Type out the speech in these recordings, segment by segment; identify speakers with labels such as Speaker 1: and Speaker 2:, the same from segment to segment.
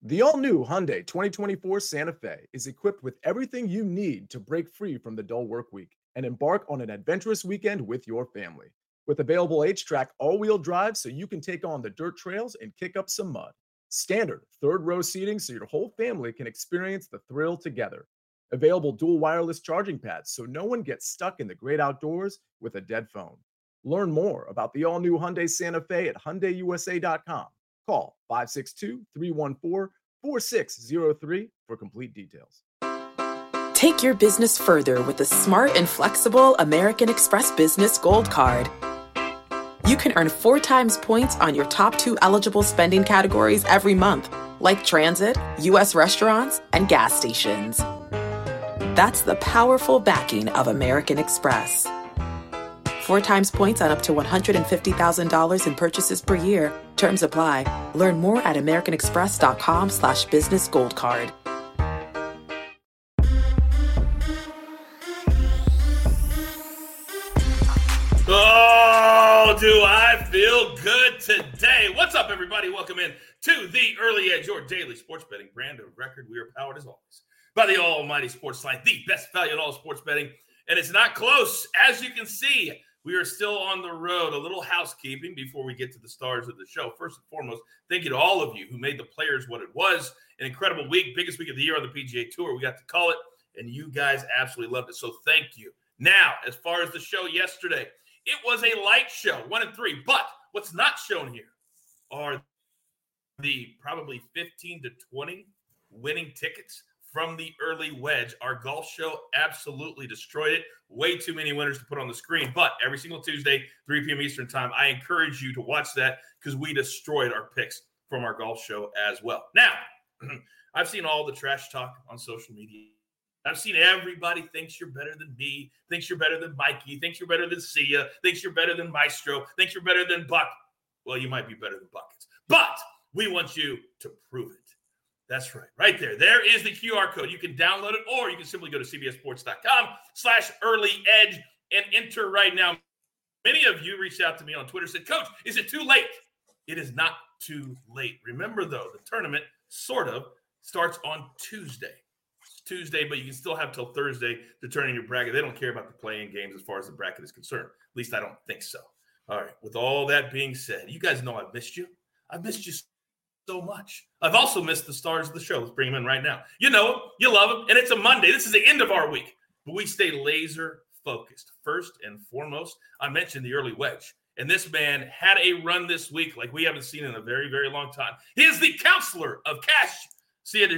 Speaker 1: The all-new Hyundai 2024 Santa Fe is equipped with everything you need to break free from the dull work week and embark on an adventurous weekend with your family. With available H-Track all-wheel drive so you can take on the dirt trails and kick up some mud. Standard third-row seating so your whole family can experience the thrill together. Available dual wireless charging pads so no one gets stuck in the great outdoors with a dead phone. Learn more about the all-new Hyundai Santa Fe at HyundaiUSA.com. Call 562-314-4603 for complete details.
Speaker 2: Take your business further with the smart and flexible American Express Business Gold Card. You can earn 4 times points on your top 2 eligible spending categories every month, like transit, U.S. restaurants, and gas stations. That's the powerful backing of American Express. 4 times points on up to $150,000 in purchases per year. Terms apply. Learn more at americanexpress.com/business gold card.
Speaker 3: Oh, do I feel good today? What's up, everybody? Welcome in to the Early Edge, your daily sports betting brand of record. We are powered, as always, by the almighty Sports Line, the best value in all sports betting. And it's not close. As you can see, we are still on the road. A little housekeeping before we get to the stars of the show. First and foremost, thank you to all of you who made the Players what it was. An incredible week, biggest week of the year on the PGA Tour. We got to call it, and you guys absolutely loved it. So thank you. Now, as far as the show yesterday, it was a light show, 1 and 3. But what's not shown here are the probably 15 to 20 winning tickets from the early wedge. Our golf show absolutely destroyed it. Way too many winners to put on the screen. But every single Tuesday, 3 p.m. Eastern time, I encourage you to watch that because we destroyed our picks from our golf show as well. Now, I've seen all the trash talk on social media. I've seen everybody thinks you're better than me, thinks you're better than Mikey, thinks you're better than Sia, thinks you're better than Maestro, thinks you're better than Buck. Well, you might be better than Buckets. But we want you to prove it. That's right. Right there. There is the QR code. You can download it, or you can simply go to cbssports.com/earlyedge and enter right now. Many of you reached out to me on Twitter, said, Coach, is it too late? It is not too late. Remember, though, the tournament sort of starts on Tuesday. It's Tuesday, but you can still have till Thursday to turn in your bracket. They don't care about the play-in games as far as the bracket is concerned. At least I don't think so. All right. With all that being said, you guys know I've missed you. I've missed you so much. I've also missed the stars of the show. Let's bring them in right now. You know them, you love them, and it's a Monday. This is the end of our week, but we stay laser focused. First and foremost, I mentioned the early wedge, and this man had a run this week like we haven't seen in a very, very long time. He is the counselor of cash, Sia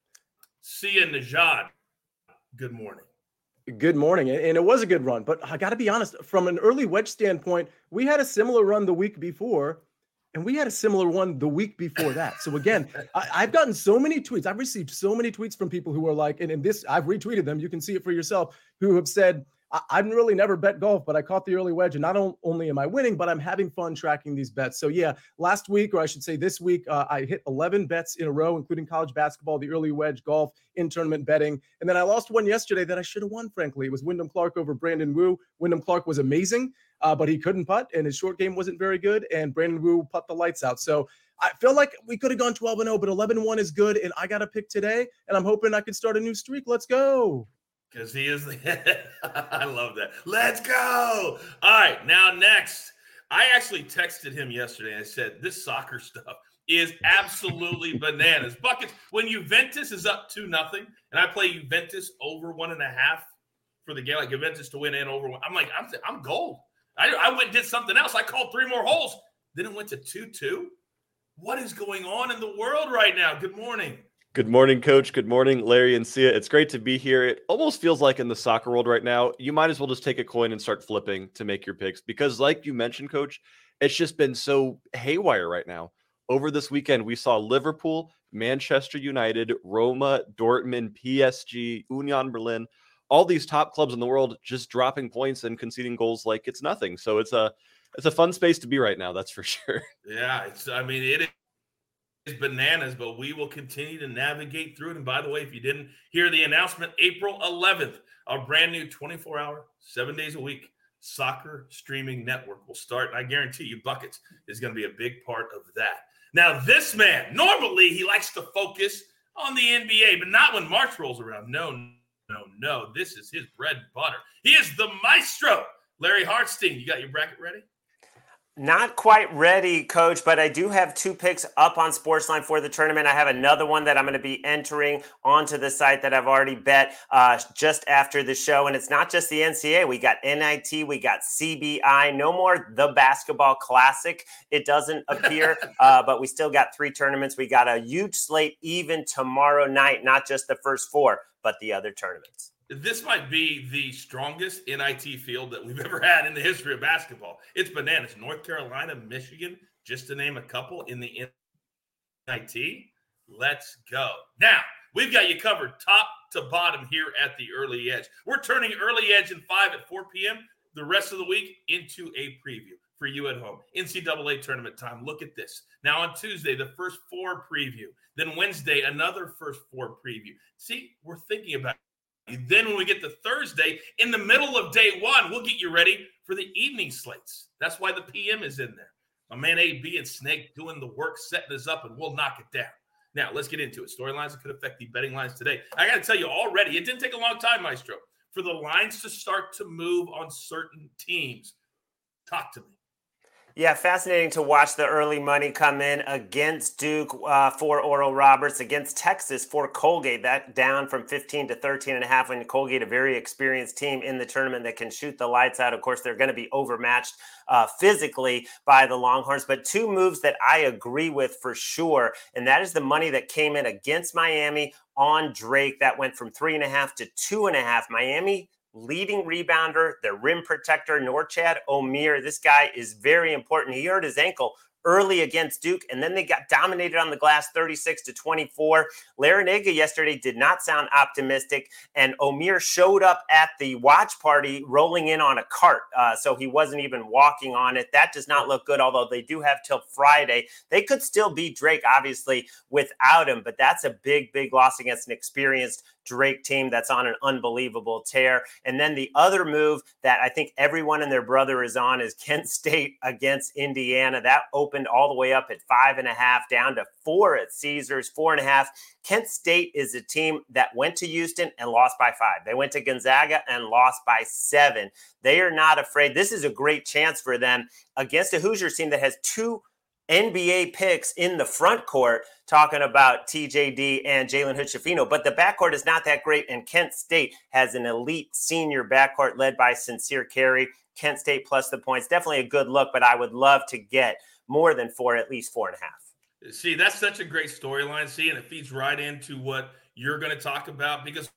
Speaker 3: Nejad. Good morning.
Speaker 1: Good morning. And it was a good run, but I got to be honest, from an early wedge standpoint, we had a similar run the week before. And we had a similar one the week before that. So again, I've gotten so many tweets. I've received so many tweets from people who are like, and this, I've retweeted them. You can see it for yourself, who have said, I've really never bet golf, but I caught the early wedge. And not only am I winning, but I'm having fun tracking these bets. So yeah, last week, or I should say this week, I hit 11 bets in a row, including college basketball, the early wedge, golf, in-tournament betting. And then I lost one yesterday that I should have won, frankly. It was Wyndham Clark over Brandon Wu. Wyndham Clark was amazing, but he couldn't putt, and his short game wasn't very good, and Brandon Wu put the lights out. So I feel like we could have gone 12-0, but 11-1 is good, and I got a pick today, and I'm hoping I can start a new streak. Let's go.
Speaker 3: Because he is the I love that. Let's go. All right, now next. I actually texted him yesterday and I said, this soccer stuff is absolutely bananas. Buckets, when Juventus is up 2-0, and I play Juventus over 1.5 for the game, like Juventus to win and over one, I'm like, I'm gold. I went and did something else. I called 3 more holes. Then it went to 2-2. What is going on in the world right now? Good morning.
Speaker 4: Good morning, Coach. Good morning, Larry and Sia. It's great to be here. It almost feels like in the soccer world right now, you might as well just take a coin and start flipping to make your picks because like you mentioned, Coach, it's just been so haywire right now. Over this weekend, we saw Liverpool, Manchester United, Roma, Dortmund, PSG, Union Berlin, all these top clubs in the world just dropping points and conceding goals like it's nothing. So it's a fun space to be right now, that's for sure.
Speaker 3: Yeah, it is bananas, but we will continue to navigate through it. And by the way, if you didn't hear the announcement, April 11th, our brand new 24-hour, 7 days a week soccer streaming network will start. And I guarantee you Buckets is going to be a big part of that. Now, this man, normally he likes to focus on the NBA, but not when March rolls around. No. This is his bread and butter. He is the maestro. Larry Hartstein, you got your bracket ready?
Speaker 5: Not quite ready, Coach, but I do have 2 picks up on Sportsline for the tournament. I have another one that I'm going to be entering onto the site that I've already bet just after the show. And it's not just the NCAA. We got NIT, we got CBI. No more the Basketball Classic. It doesn't appear, but we still got 3 tournaments. We got a huge slate even tomorrow night, not just the first 4, but the other tournaments.
Speaker 3: This might be the strongest NIT field that we've ever had in the history of basketball. It's bananas. North Carolina, Michigan, just to name a couple in the NIT. Let's go. Now, we've got you covered top to bottom here at the Early Edge. We're turning Early Edge in 5 at 4 p.m. the rest of the week into a preview for you at home. NCAA tournament time. Look at this. Now on Tuesday, the first 4 preview. Then Wednesday, another first 4 preview. See, we're thinking about it. Then when we get to Thursday, in the middle of day 1, we'll get you ready for the evening slates. That's why the PM is in there. My man AB and Snake doing the work, setting us up, and we'll knock it down. Now, let's get into it. Storylines that could affect the betting lines today. I got to tell you already, it didn't take a long time, Maestro, for the lines to start to move on certain teams. Talk to me.
Speaker 5: Yeah, fascinating to watch the early money come in against Duke for Oral Roberts, against Texas for Colgate. That down from 15 to 13.5 when Colgate, a very experienced team in the tournament that can shoot the lights out. Of course, they're going to be overmatched physically by the Longhorns. But 2 moves that I agree with for sure, and that is the money that came in against Miami on Drake. That went from 3.5 to 2.5. Miami leading rebounder, their rim protector, Norchad Omier. This guy is very important. He hurt his ankle early against Duke, and then they got dominated on the glass 36-24. Larinaga yesterday did not sound optimistic, and Omier showed up at the watch party rolling in on a cart, so he wasn't even walking on it. That does not look good, although they do have till Friday. They could still beat Drake, obviously, without him, but that's a big, big loss against an experienced Drake team that's on an unbelievable tear. And then the other move that I think everyone and their brother is on is Kent State against Indiana. That opened all the way up at 5.5 down to 4 at Caesars, 4.5. Kent State is a team that went to Houston and lost by 5. They went to Gonzaga and lost by 7. They are not afraid. This is a great chance for them against a Hoosiers team that has 2 NBA picks in the front court, talking about TJD and Jalen Hood-Schifino, but the backcourt is not that great, and Kent State has an elite senior backcourt led by Sincere Carey. Kent State plus the points, definitely a good look, but I would love to get more than 4, at least 4.5.
Speaker 3: See, that's such a great storyline, and it feeds right into what you're going to talk about, because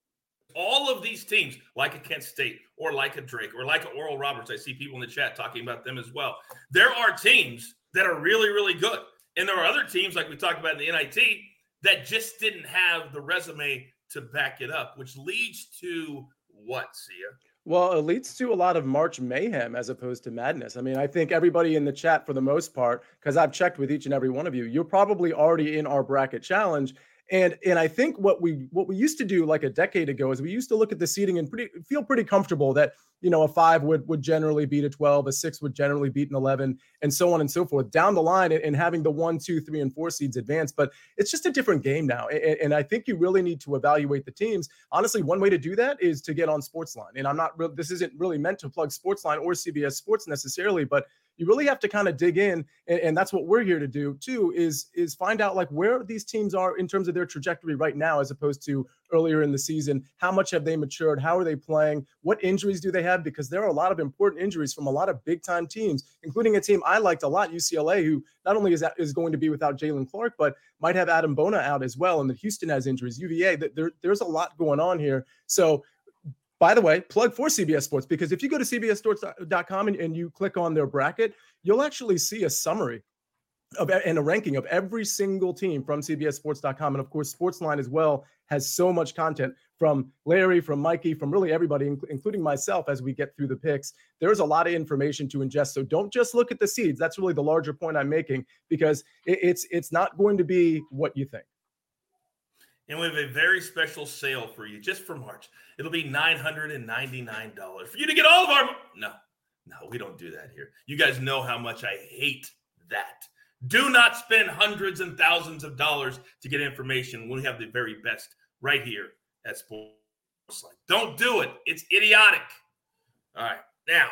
Speaker 3: all of these teams, like a Kent State or like a Drake or like a Oral Roberts, I see people in the chat talking about them as well. There are teams that are really, really good. And there are other teams, like we talked about in the NIT, that just didn't have the resume to back it up, which leads to what, Sia?
Speaker 1: Well, it leads to a lot of March mayhem as opposed to madness. I mean, I think everybody in the chat, for the most part, because I've checked with each and every one of you, you're probably already in our bracket challenge. And I think what we used to do like a decade ago is we used to look at the seeding and feel pretty comfortable that, you know, a 5 would generally beat a 12, a 6 would generally beat an 11, and so on and so forth down the line, and having the 1, 2, 3, and 4 seeds advance. But it's just a different game now. And I think you really need to evaluate the teams. Honestly, one way to do that is to get on Sportsline. And this isn't really meant to plug Sportsline or CBS Sports necessarily, but you really have to kind of dig in, and that's what we're here to do too, is find out like where these teams are in terms of their trajectory right now as opposed to earlier in the season. How much have they matured? How are they playing? What injuries do they have? Because there are a lot of important injuries from a lot of big time teams, including a team I liked a lot, UCLA, who not only is going to be without Jalen Clark, but might have Adam Bona out as well. And that Houston has injuries. UVA, there's a lot going on here. So, by the way, plug for CBS Sports, because if you go to cbssports.com and you click on their bracket, you'll actually see a summary and a ranking of every single team from cbssports.com. And of course, Sportsline as well has so much content from Larry, from Mikey, from really everybody, including myself, as we get through the picks. There's a lot of information to ingest. So don't just look at the seeds. That's really the larger point I'm making, because it's not going to be what you think.
Speaker 3: And we have a very special sale for you just for March. It'll be $999 for you to get all of our – no, we don't do that here. You guys know how much I hate that. Do not spend hundreds and thousands of dollars to get information when we have the very best right here at Sportsline. Don't do it. It's idiotic. All right. Now,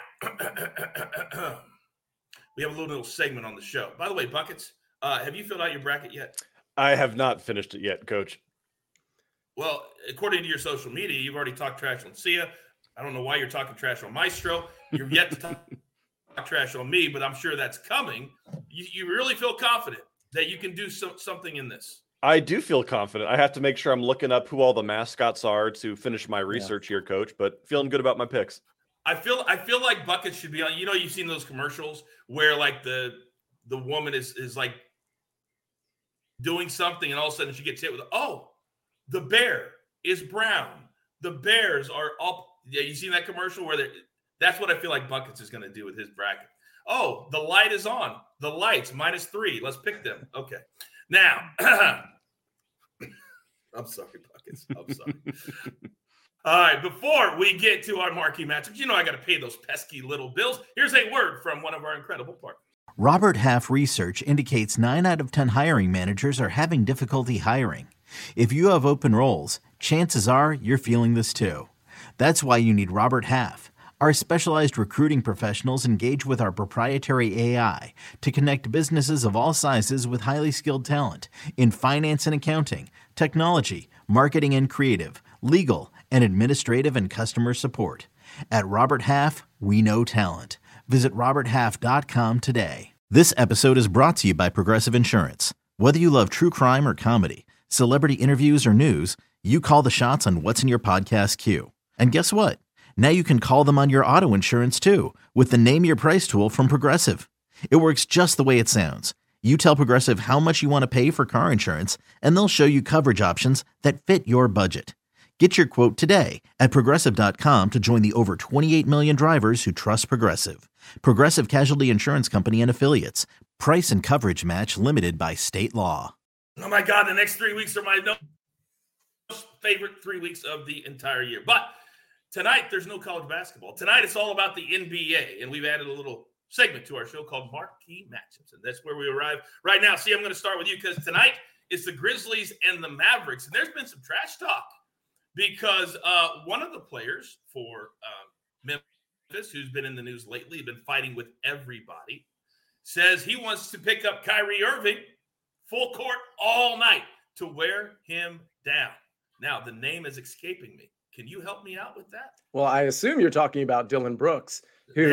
Speaker 3: we have a little segment on the show. By the way, Buckets, have you filled out your bracket yet?
Speaker 4: I have not finished it yet, Coach.
Speaker 3: Well, according to your social media, you've already talked trash on Sia. I don't know why you're talking trash on Maestro. You're yet to talk trash on me, but I'm sure that's coming. You really feel confident that you can do something in this?
Speaker 4: I do feel confident. I have to make sure I'm looking up who all the mascots are to finish my research here, Coach, but feeling good about my picks.
Speaker 3: I feel like Buckets should be on. You know, you've seen those commercials where like the woman is like doing something and all of a sudden she gets hit with, oh, the bear is brown. The Bears are up. Yeah, you seen that commercial where that's what I feel like Buckets is going to do with his bracket. Oh, the light is on. The lights, -3. Let's pick them. Okay. Now, I'm sorry, Buckets. I'm sorry. All right, before we get to our marquee matchups, you know I got to pay those pesky little bills. Here's a word from one of our incredible partners.
Speaker 6: Robert Half research indicates 9 out of 10 hiring managers are having difficulty hiring. If you have open roles, chances are you're feeling this too. That's why you need Robert Half. Our specialized recruiting professionals engage with our proprietary AI to connect businesses of all sizes with highly skilled talent in finance and accounting, technology, marketing and creative, legal, and administrative and customer support. At Robert Half, we know talent. Visit roberthalf.com today. This episode is brought to you by Progressive Insurance. Whether you love true crime or comedy, celebrity interviews or news, you call the shots on what's in your podcast queue. And guess what? Now you can call them on your auto insurance too with the Name Your Price tool from Progressive. It works just the way it sounds. You tell Progressive how much you want to pay for car insurance, and they'll show you coverage options that fit your budget. Get your quote today at Progressive.com to join the over 28 million drivers who trust Progressive. Progressive Casualty Insurance Company and Affiliates. Price and coverage match limited by state law.
Speaker 3: Oh my God, the next 3 weeks are my most favorite 3 weeks of the entire year. But tonight, there's no college basketball. Tonight, it's all about the NBA, and we've added a little segment to our show called Marquee Matchups, and that's where we arrive right now. See, I'm going to start with you because tonight is the Grizzlies and the Mavericks, and there's been some trash talk because one of the players for Memphis, who's been in the news lately, been fighting with everybody, says he wants to pick up Kyrie Irving full court all night to wear him down. Now, the name is escaping me. Can you help me out with that?
Speaker 1: Well, I assume you're talking about Dylan Brooks, who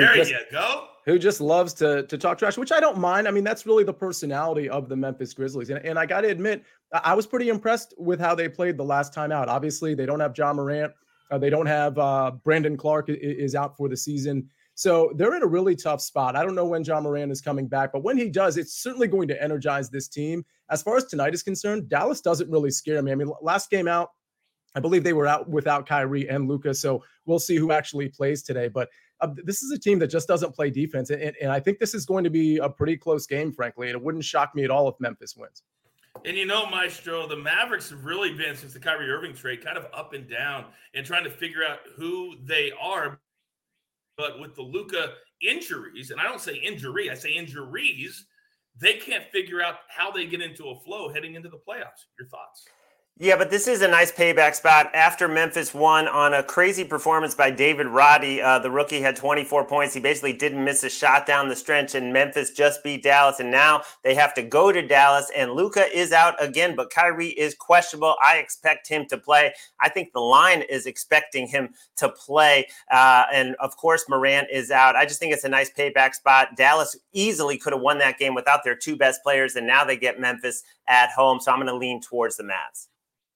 Speaker 1: just loves to talk trash, which I don't mind. I mean, that's really the personality of the Memphis Grizzlies. And I got to admit, I was pretty impressed with how they played the last time out. Obviously, they don't have Ja Morant. They don't have Brandon Clark is out for the season. So they're in a really tough spot. I don't know when Ja Morant is coming back, but when he does, it's certainly going to energize this team. As far as tonight is concerned, Dallas doesn't really scare me. I mean, last game out, I believe they were out without Kyrie and Luka, so we'll see who actually plays today. But this is a team that just doesn't play defense, and I think this is going to be a pretty close game, frankly, and it wouldn't shock me at all if Memphis wins.
Speaker 3: And you know, Maestro, the Mavericks have really been, since the Kyrie Irving trade, kind of up and down and trying to figure out who they are. But with the Luka injuries, and I don't say injury, I say injuries, they can't figure out how they get into a flow heading into the playoffs. Your thoughts?
Speaker 5: Yeah, but this is a nice payback spot. After Memphis won on a crazy performance by David Roddy, the rookie had 24 points. He basically didn't miss a shot down the stretch, and Memphis just beat Dallas. And now they have to go to Dallas, and Luka is out again, but Kyrie is questionable. I expect him to play. I think the line is expecting him to play. And, of course, Morant is out. I just think it's a nice payback spot. Dallas easily could have won that game without their two best players, and now they get Memphis at home. So I'm going to lean towards the Mavs.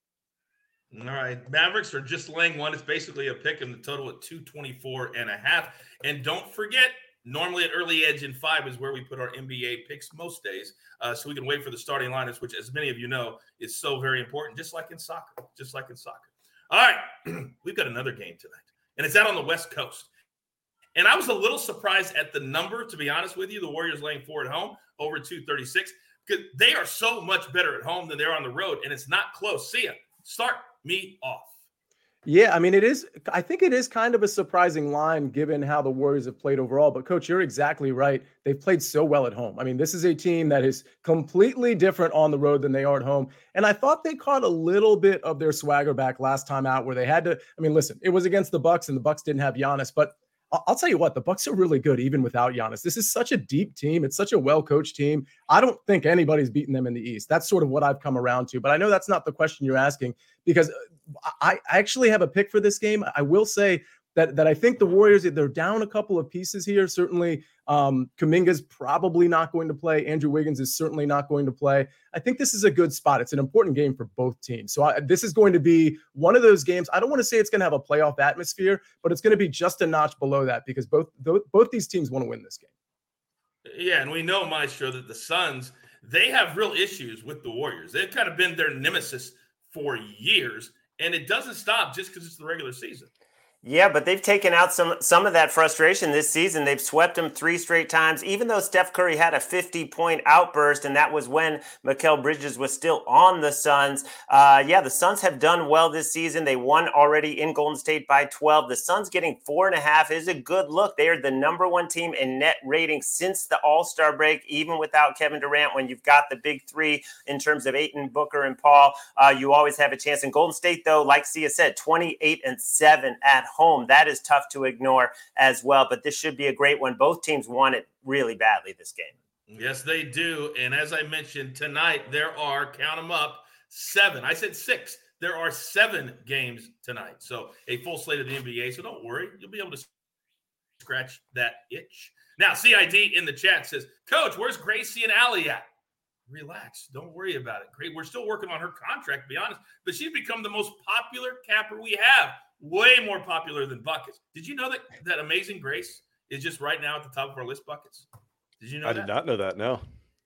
Speaker 3: All right. Mavericks are just laying one. It's basically a pick in the total at 224.5. And don't forget, normally at Early Edge in 5 is where we put our NBA picks most days. So we can wait for the starting lineups, which, as many of you know, is so very important, just like in soccer. All right. We've got another game tonight, and it's out on the West Coast. And I was a little surprised at the number, to be honest with you. The Warriors laying 4 at home, over 236, because they are so much better at home than they're on the road, and it's not close. See ya. Start me off.
Speaker 1: Yeah, I mean, I think it is kind of a surprising line given how the Warriors have played overall. But, Coach, you're exactly right. They've played so well at home. I mean, this is a team that is completely different on the road than they are at home. And I thought they caught a little bit of their swagger back last time out where they had to. I mean, listen, it was against the Bucks and the Bucks didn't have Giannis. But I'll tell you what, the Bucks are really good even without Giannis. This is such a deep team. It's such a well-coached team. I don't think anybody's beaten them in the East. That's sort of what I've come around to. But I know that's not the question you're asking because I actually have a pick for this game. I will say that I think the Warriors, they're down a couple of pieces here. Certainly, Kuminga's probably not going to play. Andrew Wiggins is certainly not going to play. I think this is a good spot. It's an important game for both teams. So this is going to be one of those games. I don't want to say it's going to have a playoff atmosphere, but it's going to be just a notch below that because both these teams want to win this game.
Speaker 3: Yeah, and we know, Maestro, that the Suns, they have real issues with the Warriors. They've kind of been their nemesis for years, and it doesn't stop just because it's the regular season.
Speaker 5: Yeah, but they've taken out some of that frustration this season. They've swept them 3 straight times, even though Steph Curry had a 50-point outburst, and that was when Mikal Bridges was still on the Suns. The Suns have done well this season. They won already in Golden State by 12. The Suns getting 4.5 is a good look. They are the number 1 team in net rating since the All-Star break, even without Kevin Durant. When you've got the big 3 in terms of Ayton, Booker, and Paul, you always have a chance. In Golden State, though, like Sia said, 28-7 at home. That is tough to ignore as well, but this should be a great one. Both teams want it really badly this game.
Speaker 3: Yes, they do. And as I mentioned tonight, there are, count them up, 7. I said 6. There are 7 games tonight. So a full slate of the NBA. So don't worry. You'll be able to scratch that itch. Now, CID in the chat says, Coach, where's Gracie and Allie at? Relax. Don't worry about it. Great. We're still working on her contract, to be honest. But she's become the most popular capper we have. Way more popular than Buckets. Did you know that Amazing Grace is just right now at the top of our list, Buckets? Did you know that?
Speaker 4: I did not know that, no.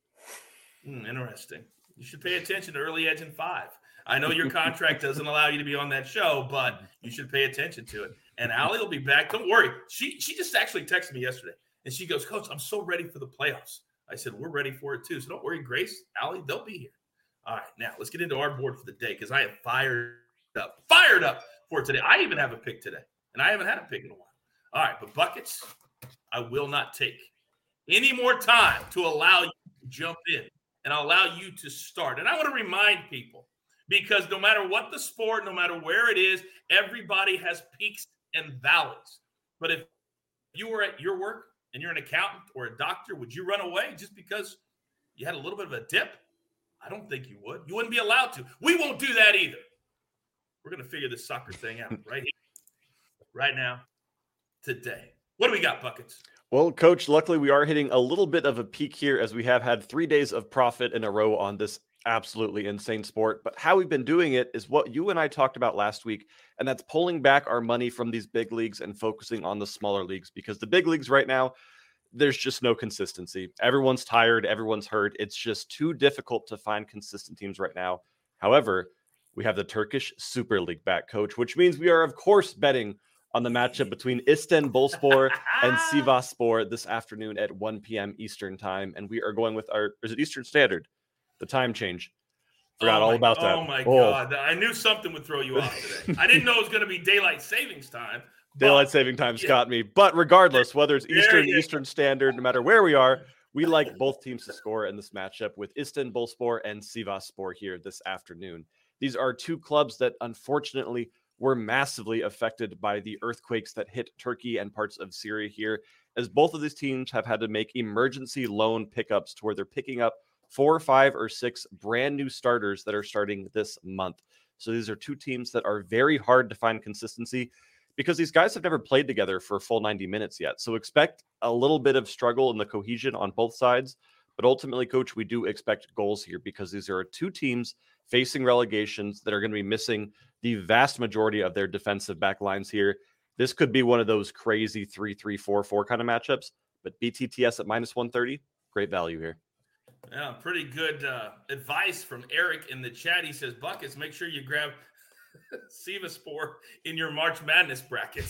Speaker 3: Interesting. You should pay attention to Early Edge in 5. I know your contract doesn't allow you to be on that show, but you should pay attention to it. And Allie will be back. Don't worry. She just actually texted me yesterday, and she goes, Coach, I'm so ready for the playoffs. I said, we're ready for it too. So don't worry, Grace, Allie, they'll be here. All right, now let's get into our board for the day because I am fired up for today. I even have a pick today, and I haven't had a pick in a while. All right, but Buckets, I will not take any more time to allow you to jump in and allow you to start. And I want to remind people, because no matter what the sport, no matter where it is, everybody has peaks and valleys. But if you were at your work and you're an accountant or a doctor, would you run away just because you had a little bit of a dip? I don't think you would. You wouldn't be allowed to. We won't do that either. We're going to figure this soccer thing out right here, right now, today. What do we got, Buckets?
Speaker 4: Well, Coach, luckily we are hitting a little bit of a peak here as we have had 3 days of profit in a row on this absolutely insane sport. But how we've been doing it is what you and I talked about last week, and that's pulling back our money from these big leagues and focusing on the smaller leagues, because the big leagues right now, there's just no consistency. Everyone's tired. Everyone's hurt. It's just too difficult to find consistent teams right now. However, we have the Turkish Super League back, Coach, which means we are, of course, betting on the matchup between Istanbulspor and Sivasspor this afternoon at 1 p.m. Eastern time. And we are going with is it Eastern Standard? The time change. Forgot all about that.
Speaker 3: Oh, my God. I knew something would throw you off today. I didn't know it was going to be daylight savings time.
Speaker 4: Daylight saving time's got me. But regardless, whether it's Eastern Standard, no matter where we are, we like both teams to score in this matchup with Istanbulspor and Sivasspor here this afternoon. These are 2 clubs that unfortunately were massively affected by the earthquakes that hit Turkey and parts of Syria here, as both of these teams have had to make emergency loan pickups to where they're picking up 4, 5, or 6 brand new starters that are starting this month. So these are 2 teams that are very hard to find consistency because these guys have never played together for a full 90 minutes yet. So expect a little bit of struggle in the cohesion on both sides. But ultimately, Coach, we do expect goals here because these are 2 teams facing relegations that are going to be missing the vast majority of their defensive back lines here. This could be one of those crazy 3-3-4-4 kind of matchups, but BTTS at -130, great value here.
Speaker 3: Yeah, pretty good advice from Eric in the chat. He says, Buckets, make sure you grab Sivasspor in your March Madness bracket.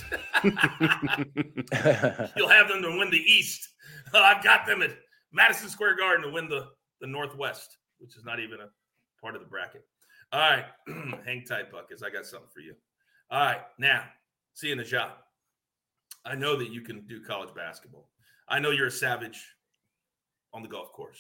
Speaker 3: You'll have them to win the East. I've got them at Madison Square Garden to win the Northwest, which is not even a part of the bracket. All right. Hang tight, Buckets. I got something for you. All right, now, see you in the shop. I know that you can do college basketball. I know you're a savage on the golf course.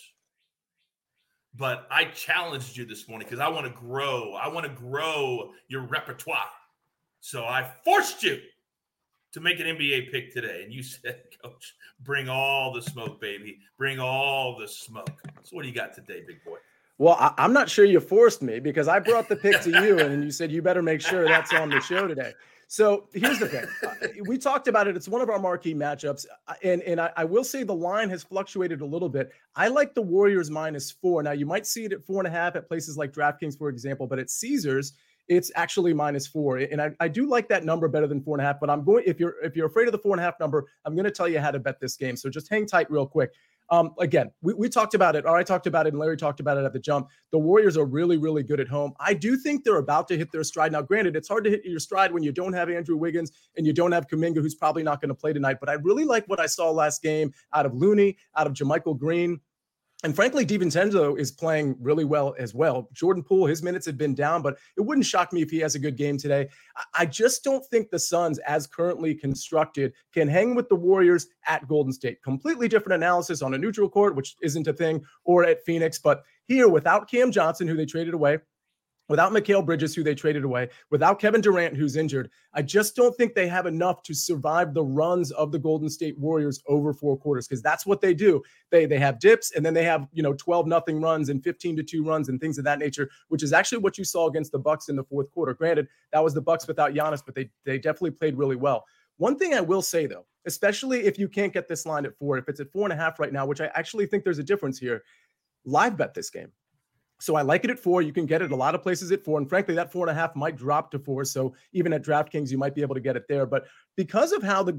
Speaker 3: But I challenged you this morning because I want to grow. I want to grow your repertoire. So I forced you to make an NBA pick today. And you said, Coach, bring all the smoke, baby. Bring all the smoke. So what do you got today, big boy?
Speaker 1: Well, I'm not sure you forced me because I brought the pick to you and you said you better make sure that's on the show today. So here's the thing. We talked about it. It's one of our marquee matchups. And I will say the line has fluctuated a little bit. I like the Warriors -4. Now, you might see it at 4.5 at places like DraftKings, for example, but at Caesars, it's actually -4. And I do like that number better than 4.5, but I'm going, if you're afraid of the 4.5 number, I'm going to tell you how to bet this game. So just hang tight real quick. Again, we talked about it, or I talked about it, and Larry talked about it at the jump. The Warriors are really, really good at home. I do think they're about to hit their stride. Now, granted, it's hard to hit your stride when you don't have Andrew Wiggins and you don't have Kuminga, who's probably not going to play tonight. But I really like what I saw last game out of Looney, out of JaMychal Green. And frankly, DiVincenzo is playing really well as well. Jordan Poole, his minutes have been down, but it wouldn't shock me if he has a good game today. I just don't think the Suns, as currently constructed, can hang with the Warriors at Golden State. Completely different analysis on a neutral court, which isn't a thing, or at Phoenix. But here, without Cam Johnson, who they traded away, without Mikal Bridges, who they traded away, without Kevin Durant, who's injured, I just don't think they have enough to survive the runs of the Golden State Warriors over 4 quarters, because that's what they do. They have dips, and then they have 12-0 runs and 15-2 runs and things of that nature, which is actually what you saw against the Bucks in the fourth quarter. Granted, that was the Bucks without Giannis, but they definitely played really well. One thing I will say, though, especially if you can't get this line at 4, if it's at 4.5 right now, which I actually think there's a difference here, live bet this game. So I like it at 4. You can get it a lot of places at 4. And frankly, that 4.5 might drop to 4. So even at DraftKings, you might be able to get it there. But because of how the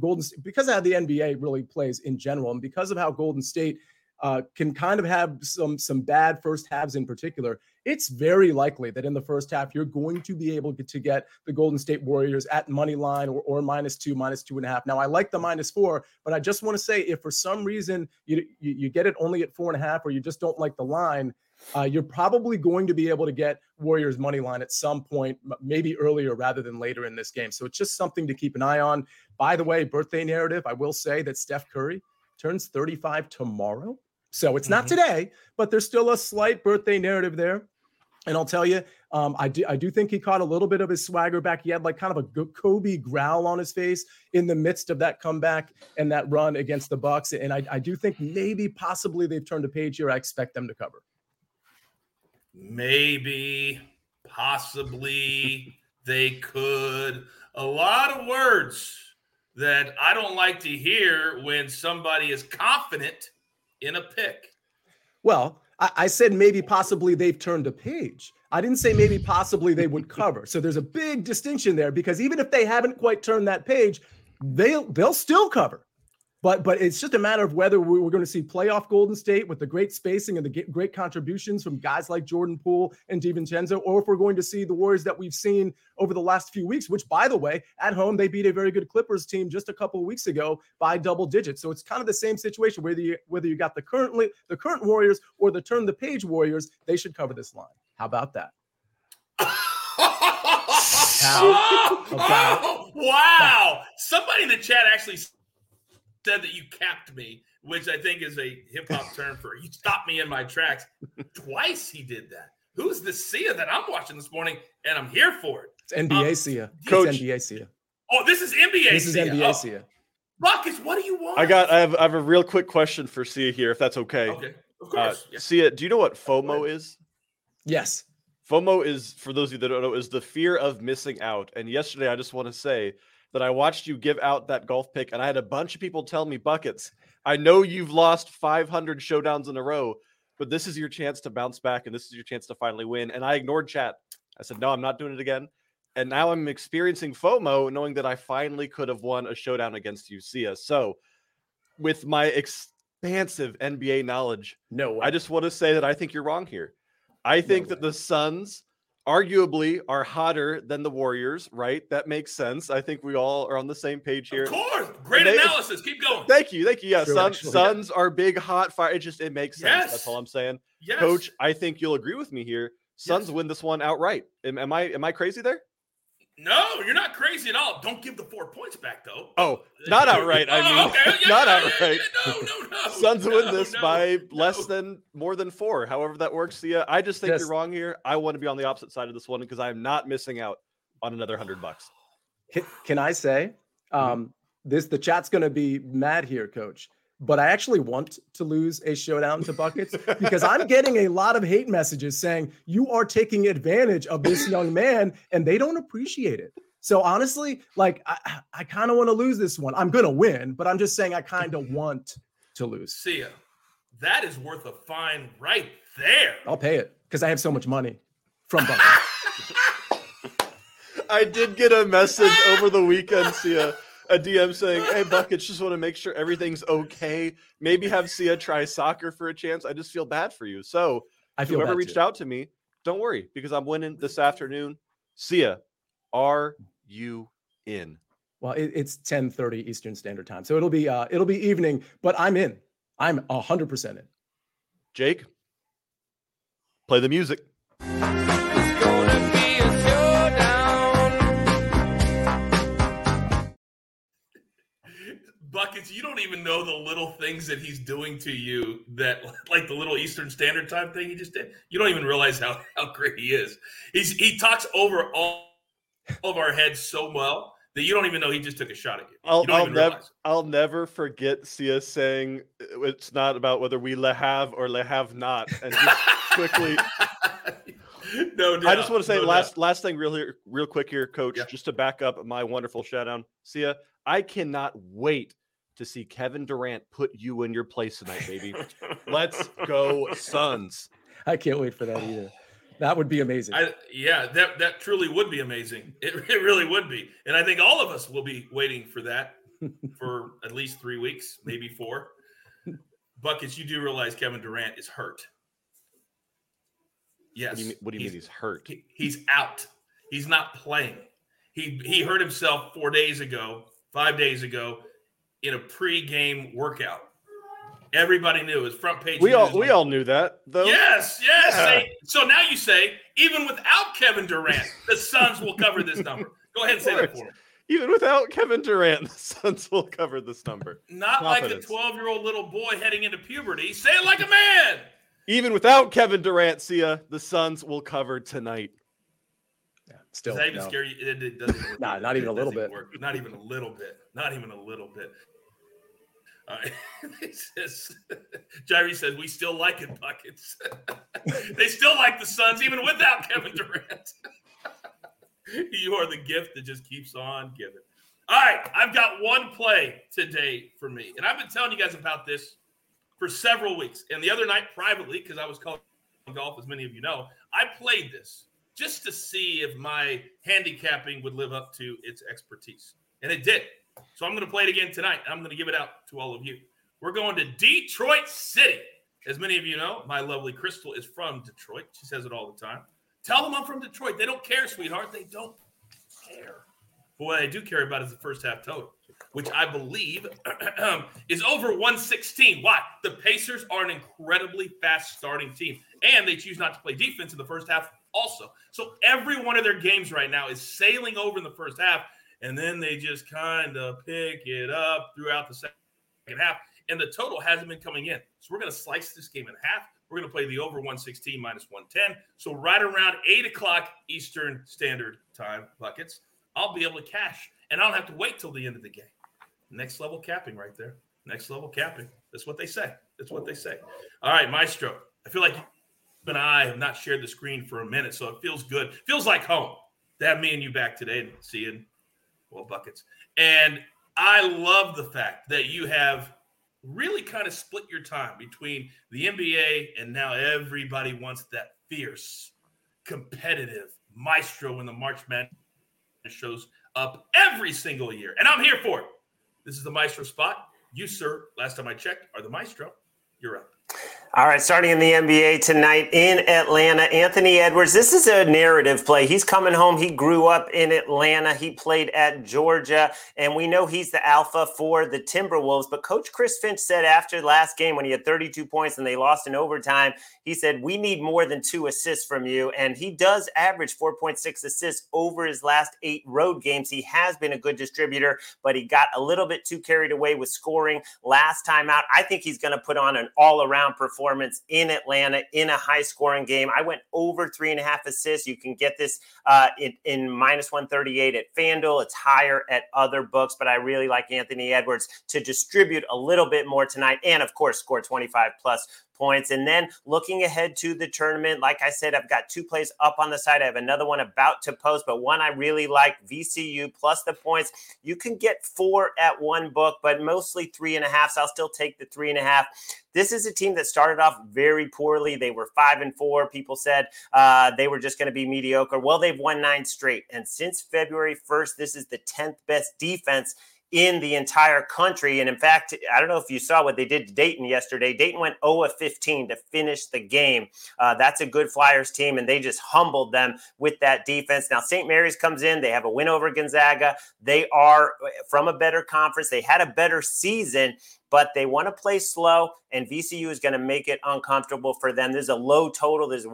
Speaker 1: NBA really plays in general, and because of how Golden State can kind of have some bad first halves in particular, it's very likely that in the first half, you're going to be able to get the Golden State Warriors at money line or -2, -2.5. Now, I like the -4, but I just want to say, if for some reason you get it only at 4.5, or you just don't like the line, you're probably going to be able to get Warriors money line at some point, maybe earlier rather than later in this game. So it's just something to keep an eye on. By the way, birthday narrative, I will say that Steph Curry turns 35 tomorrow. So it's not today, but there's still a slight birthday narrative there. And I'll tell you, I do think he caught a little bit of his swagger back. He had like kind of a Kobe growl on his face in the midst of that comeback and that run against the Bucks. And I do think maybe possibly they've turned a page here. I expect them to cover.
Speaker 3: Maybe, possibly, they could. A lot of words that I don't like to hear when somebody is confident in a pick.
Speaker 1: Well, I said maybe possibly they've turned a page. I didn't say maybe possibly they would cover. So there's a big distinction there, because even if they haven't quite turned that page, they'll still cover. But it's just a matter of whether we're going to see playoff Golden State with the great spacing and the great contributions from guys like Jordan Poole and DiVincenzo, or if we're going to see the Warriors that we've seen over the last few weeks, which, by the way, at home, they beat a very good Clippers team just a couple of weeks ago by double digits. So it's kind of the same situation, whether you got the current Warriors or the turn the page Warriors, they should cover this line. How about that?
Speaker 3: Wow. Somebody in the chat actually said that you capped me, which I think is a hip-hop term for you stopped me in my tracks. Twice he did that. Who's the Sia that I'm watching this morning, and I'm here for it?
Speaker 1: It's NBA Sia.
Speaker 4: Coach.
Speaker 1: It's NBA Sia.
Speaker 3: Oh, this is NBA
Speaker 1: This is
Speaker 3: Sia.
Speaker 1: NBA Sia.
Speaker 3: Buckets, what do you want?
Speaker 4: I have a real quick question for Sia here, if that's okay.
Speaker 3: Okay, of course. Yeah.
Speaker 4: Sia, do you know what FOMO is?
Speaker 1: Yes.
Speaker 4: FOMO is, for those of you that don't know, is the fear of missing out. And yesterday, I just want to say that I watched you give out that golf pick, and I had a bunch of people tell me, Buckets, I know you've lost 500 showdowns in a row, but this is your chance to bounce back, and this is your chance to finally win. And I ignored chat. I said, no, I'm not doing it again. And now I'm experiencing FOMO, knowing that I finally could have won a showdown against you, Sia. So with my expansive NBA knowledge,
Speaker 1: No way.
Speaker 4: I just want to say that I think you're wrong here. I think that the Suns arguably are hotter than the Warriors, right? That makes sense. I think we all are on the same page here.
Speaker 3: Of course. Great analysis. Keep going.
Speaker 4: Thank you. Yeah,
Speaker 1: True,
Speaker 4: Suns are big, hot fire. It makes sense.
Speaker 3: Yes.
Speaker 4: That's all I'm saying.
Speaker 3: Yes.
Speaker 4: Coach, I think you'll agree with me here. Suns win this one outright. Am I crazy there?
Speaker 3: No, you're not crazy at all. Don't give the 4 points back, though.
Speaker 4: Oh, not outright. I mean,
Speaker 3: okay.
Speaker 4: not outright.
Speaker 3: No.
Speaker 4: Suns win this by more than 4. However that works. Sia, I just think you're wrong here. I want to be on the opposite side of this one because I'm not missing out on another $100.
Speaker 1: Can I say, the chat's going to be mad here, Coach, but I actually want to lose a showdown to buckets because I'm getting a lot of hate messages saying you are taking advantage of this young man and they don't appreciate it. So honestly, like I kind of want to lose this one. I'm going to win, but I'm just saying I kind of want to lose.
Speaker 3: Sia, that is worth a fine right there.
Speaker 1: I'll pay it because I have so much money from buckets.
Speaker 4: I did get a message over the weekend, Sia. A DM saying, "Hey, Buckets, just want to make sure everything's okay. Maybe have Sia try soccer for a chance. I just feel bad for you." So whoever reached out to me, don't worry because I'm winning this afternoon. Sia, are you in?
Speaker 1: Well, it's 10:30 Eastern Standard Time, so it'll be evening. But I'm in. I'm 100% in.
Speaker 4: Jake, play the music.
Speaker 3: Buckets, you don't even know the little things that he's doing to you that like the little Eastern Standard Time thing he just did. You don't even realize how great he is. He talks over all of our heads so well that you don't even know he just took a shot at you.
Speaker 4: I'll never forget Sia saying it's not about whether we have or have not. And just quickly
Speaker 3: no doubt,
Speaker 4: I just want to say last thing real quick here, Coach, just to back up my wonderful shout out. Sia, I cannot wait to see Kevin Durant put you in your place tonight, baby. Let's go, Suns.
Speaker 1: I can't wait for that either. That would be amazing.
Speaker 3: That truly would be amazing. It really would be. And I think all of us will be waiting for that for at least 3 weeks, maybe 4. Buckets, you do realize Kevin Durant is hurt. Yes.
Speaker 4: What do you mean he's hurt?
Speaker 3: He's out. He's not playing. He hurt himself 5 days ago in a pre-game workout. Everybody knew. His front page.
Speaker 4: We all knew that, though.
Speaker 3: Yes. Yeah. So now you say, even without Kevin Durant, the Suns will cover this number. Go ahead and say that for me.
Speaker 4: Even without Kevin Durant, the Suns will cover this number.
Speaker 3: Not Confidence. Like a 12-year-old little boy heading into puberty. Say it like a man.
Speaker 4: Even without Kevin Durant, Sia, the Suns will cover tonight.
Speaker 1: Yeah, still.
Speaker 3: Does that even scare you? It doesn't work.
Speaker 1: Nah, not even a little bit.
Speaker 3: Not even a little bit. Not even a little bit. Jairi says, we still like it, Buckets. They still like the Suns, even without Kevin Durant. You are the gift that just keeps on giving. All right, I've got one play today for me. And I've been telling you guys about this for several weeks. And the other night, privately, because I was calling golf, as many of you know, I played this just to see if my handicapping would live up to its expertise. And it did. So I'm going to play it again tonight. I'm going to give it out to all of you. We're going to Detroit City. As many of you know, my lovely Crystal is from Detroit. She says it all the time. Tell them I'm from Detroit. They don't care, sweetheart. They don't care. But what I do care about is the first half total, which I believe is over 116. Why? The Pacers are an incredibly fast starting team, and they choose not to play defense in the first half also. So every one of their games right now is sailing over in the first half, and then they just kind of pick it up throughout the second half, and the total hasn't been coming in. So we're going to slice this game in half. We're going to play the over 116 minus 110. So right around 8 o'clock Eastern Standard Time, Buckets, I'll be able to cash, and I don't have to wait till the end of the game. Next level capping right there. Next level capping. That's what they say. That's what they say. All right, Maestro. I feel like you and I have not shared the screen for a minute, so it feels good. Feels like home to have me and you back today and seeing, well, Buckets. And I love the fact that you have really kind of split your time between the NBA and now everybody wants that fierce, competitive Maestro when the March Madness shows up every single year. And I'm here for it. This is the Maestro spot. You, sir, last time I checked, are the Maestro. You're up.
Speaker 5: All right, starting in the NBA tonight in Atlanta, Anthony Edwards. This is a narrative play. He's coming home. He grew up in Atlanta. He played at Georgia, and we know he's the alpha for the Timberwolves. But Coach Chris Finch said after the last game when he had 32 points and they lost in overtime, he said, we need more than 2 assists from you. And he does average 4.6 assists over his last 8 road games. He has been a good distributor, but he got a little bit too carried away with scoring last time out. I think he's going to put on an all-around performance in Atlanta in a high-scoring game. I went over 3.5 assists. You can get this in minus 138 at FanDuel. It's higher at other books, but I really like Anthony Edwards to distribute a little bit more tonight and, of course, score 25-plus points. And then looking ahead to the tournament, like I said, I've got 2 plays up on the side. I have another one about to post, but one I really like, VCU plus the points. You can get 4 at one book, but mostly 3.5. So I'll still take the 3.5. This is a team that started off very poorly. They were 5-4. People said they were just going to be mediocre. Well, they've won 9 straight. And since February 1st, this is the 10th best defense in the entire country. And in fact, I don't know if you saw what they did to Dayton yesterday. Dayton went 0-15 to finish the game. That's a good Flyers team, and they just humbled them with that defense. Now, St. Mary's comes in. They have a win over Gonzaga. They are from a better conference. They had a better season, but they want to play slow, and VCU is going to make it uncomfortable for them. There's a low total. There's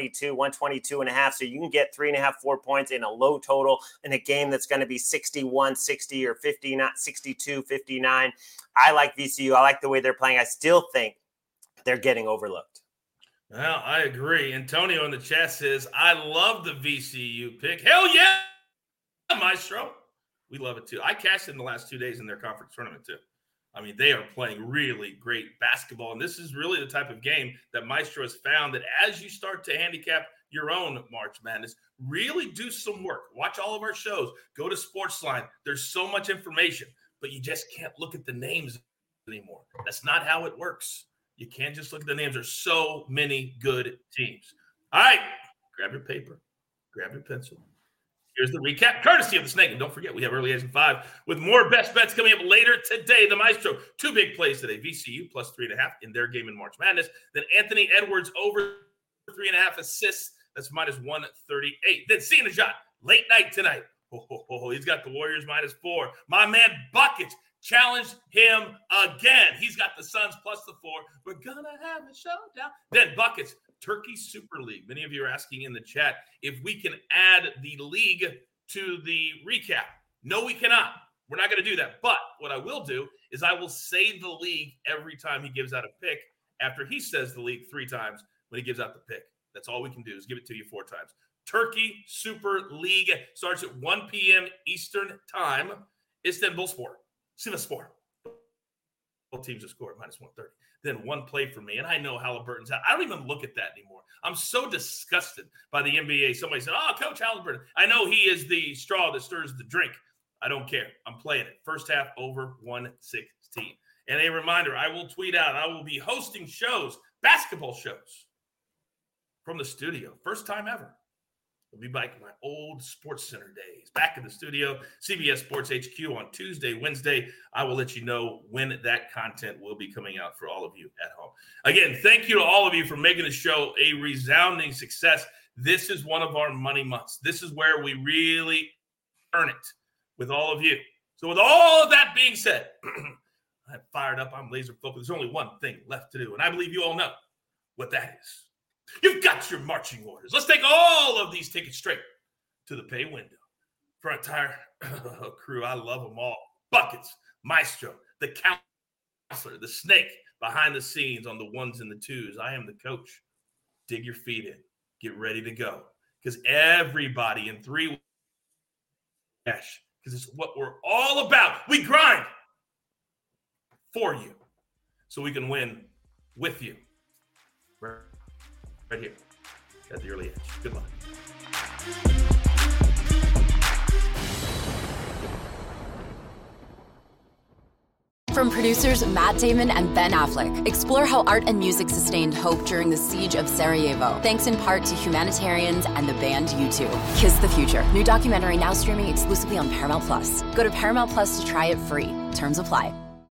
Speaker 5: 122.5, so you can get 3.5, 4 points in a low total in a game that's going to be 61, 60, or 59, 62, 59. I like VCU. I like the way they're playing. I still think they're getting overlooked.
Speaker 3: Well, I agree. Antonio in the chat says, I love the VCU pick. Hell yeah, Maestro. We love it, too. I cashed in the last 2 days in their conference tournament, too. I mean, they are playing really great basketball, and this is really the type of game that Maestro has found that as you start to handicap your own March Madness, really do some work. Watch all of our shows. Go to Sportsline. There's so much information, but you just can't look at the names anymore. That's not how it works. You can't just look at the names. There's so many good teams. All right, grab your paper, grab your pencil. Here's the recap, courtesy of the Snake. And don't forget, we have Early Edge in 5 with more best bets coming up later today. The Maestro, 2 big plays today. VCU plus 3.5 in their game in March Madness. Then Anthony Edwards over 3.5 assists. That's minus 138. Then Sinajat, late night tonight. He's got the Warriors minus 4. My man Buckets challenged him again. He's got the Suns plus the 4. We're going to have a showdown. Then Buckets, Turkey Super League. Many of you are asking in the chat if we can add the league to the recap. No, we cannot. We're not going to do that. But what I will do is I will say the league every time he gives out a pick after he says the league 3 times when he gives out the pick. That's all we can do is give it to you 4 times. Turkey Super League starts at 1 p.m. Eastern Time. Istanbulspor, Sivasspor. Both teams have scored minus 130. Then 1 play for me, and I know Halliburton's out. I don't even look at that anymore. I'm so disgusted by the NBA. Somebody said, oh, Coach Halliburton. I know he is the straw that stirs the drink. I don't care. I'm playing it. First half over 116. And a reminder, I will tweet out. I will be hosting shows, basketball shows, from the studio. First time ever. We'll be back in my old Sports Center days. Back in the studio, CBS Sports HQ on Tuesday, Wednesday. I will let you know when that content will be coming out for all of you at home. Again, thank you to all of you for making the show a resounding success. This is one of our money months. This is where we really earn it with all of you. So with all of that being said, I'm fired up. I'm laser focused. There's only one thing left to do, and I believe you all know what that is. You've got your marching orders. Let's take all of these tickets straight to the pay window. For our entire crew, I love them all. Buckets, Maestro, the counselor, the Snake behind the scenes on the 1s and the 2s. I am the coach. Dig your feet in. Get ready to go. Because everybody in 3 weeks, because it's what we're all about. We grind for you so we can win with you. Right here at the Early Edge. Good luck.
Speaker 7: From producers Matt Damon and Ben Affleck, explore how art and music sustained hope during the siege of Sarajevo, thanks in part to humanitarians and the band U2. Kiss the Future. New documentary now streaming exclusively on Paramount+. Go to Paramount+ to try it free. Terms apply.